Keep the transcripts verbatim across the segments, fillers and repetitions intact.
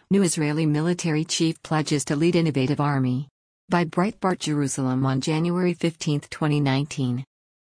New Israeli military chief pledges to lead innovative army. By Breitbart Jerusalem on January fifteenth, twenty nineteen.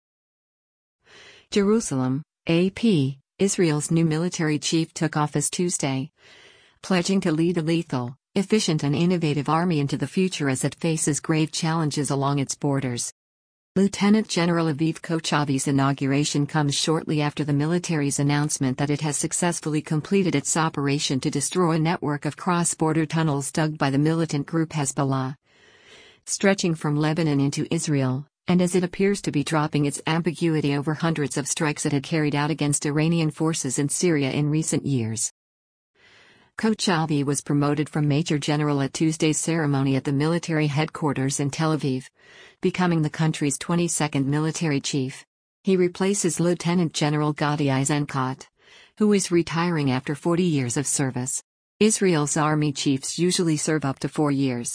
Jerusalem, A P, Israel's new military chief took office Tuesday, pledging to lead a lethal, efficient and innovative army into the future as it faces grave challenges along its borders. Lieutenant General Aviv Kochavi's inauguration comes shortly after the military's announcement that it has successfully completed its operation to destroy a network of cross-border tunnels dug by the militant group Hezbollah, stretching from Lebanon into Israel, and as it appears to be dropping its ambiguity over hundreds of strikes it had carried out against Iranian forces in Syria in recent years. Kochavi was promoted from Major General at Tuesday's ceremony at the military headquarters in Tel Aviv, becoming the country's twenty-second military chief. He replaces Lieutenant General Gadi Eisenkot, who is retiring after forty years of service. Israel's army chiefs usually serve up to four years.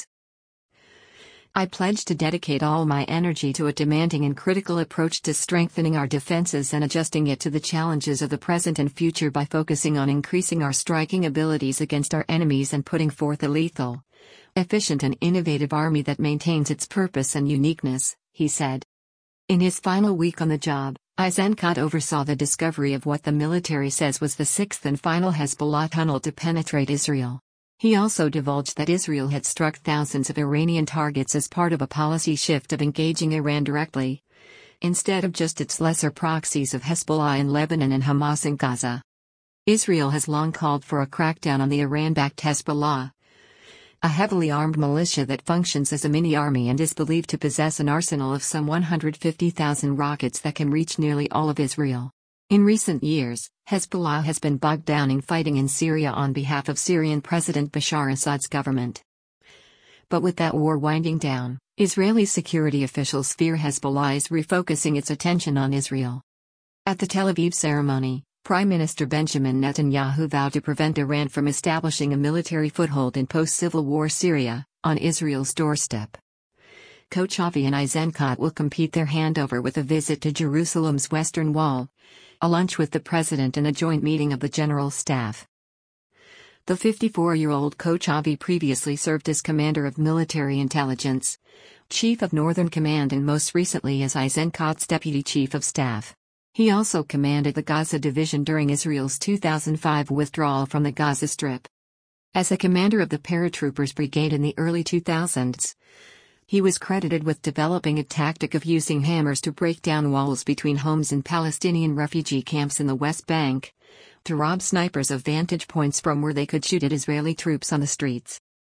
I pledge to dedicate all my energy to a demanding and critical approach to strengthening our defenses and adjusting it to the challenges of the present and future by focusing on increasing our striking abilities against our enemies and putting forth a lethal, efficient and innovative army that maintains its purpose and uniqueness, he said. In his final week on the job, Eisenkot oversaw the discovery of what the military says was the sixth and final Hezbollah tunnel to penetrate Israel. He also divulged that Israel had struck thousands of Iranian targets as part of a policy shift of engaging Iran directly, instead of just its lesser proxies of Hezbollah in Lebanon and Hamas in Gaza. Israel has long called for a crackdown on the Iran-backed Hezbollah, a heavily armed militia that functions as a mini-army and is believed to possess an arsenal of some one hundred fifty thousand rockets that can reach nearly all of Israel. In recent years, Hezbollah has been bogged down in fighting in Syria on behalf of Syrian President Bashar Assad's government. But with that war winding down, Israeli security officials fear Hezbollah is refocusing its attention on Israel. At the Tel Aviv ceremony, Prime Minister Benjamin Netanyahu vowed to prevent Iran from establishing a military foothold in post-Civil War Syria, on Israel's doorstep. Kochavi and Eisenkot will complete their handover with a visit to Jerusalem's Western Wall, a lunch with the president and a joint meeting of the general staff. The fifty-four-year-old Kochavi previously served as commander of military intelligence, chief of Northern Command and most recently as Eisenkot's deputy chief of staff. He also commanded the Gaza Division during Israel's two thousand five withdrawal from the Gaza Strip. As a commander of the Paratroopers Brigade in the early two thousands, he was credited with developing a tactic of using hammers to break down walls between homes in Palestinian refugee camps in the West Bank, to rob snipers of vantage points from where they could shoot at Israeli troops on the streets.